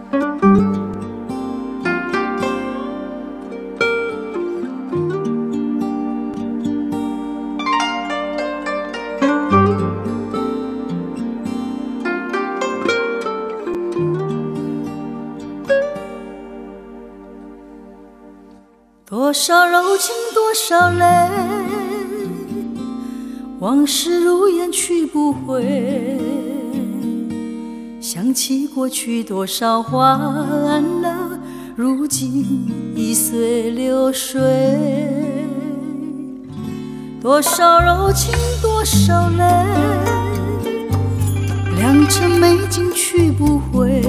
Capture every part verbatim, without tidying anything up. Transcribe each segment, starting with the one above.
多少柔情多少泪，往事如烟去不回。想起过去多少欢乐，如今已随流水。多少柔情多少泪，良辰美景去不回。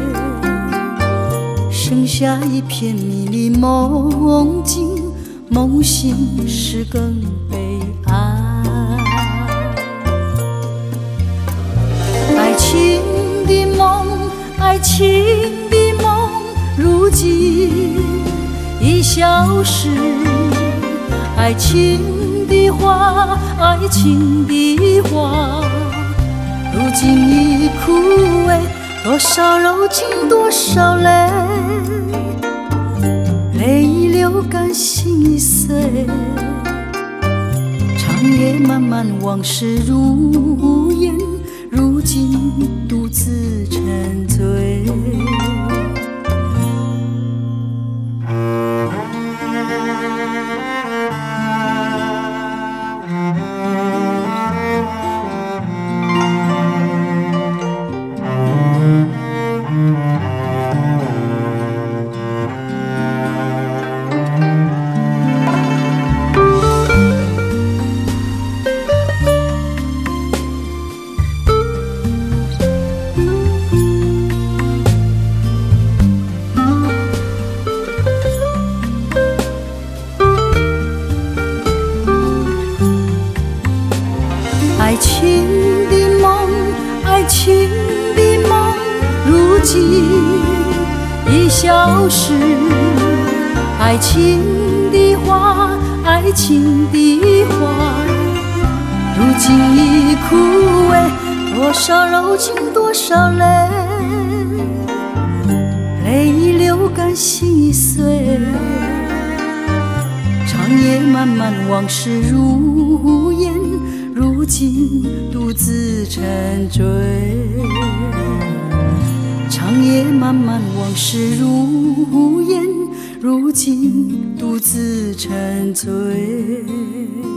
剩下一片迷离梦境，梦醒时更悲哀。爱情的梦，爱情的梦，如今已消失。爱情的花，爱情的花，如今已枯萎。多少柔情多少泪，泪已流干心已碎。长夜漫漫往事如烟，如今独自沉醉。爱情的梦，爱情的梦，如今已消失。爱情的花，爱情的花，如今已枯萎。多少柔情多少泪，泪已流干心已碎。长夜漫漫往事如烟，如今独自沉醉。长夜漫漫往事如烟，如今独自沉醉。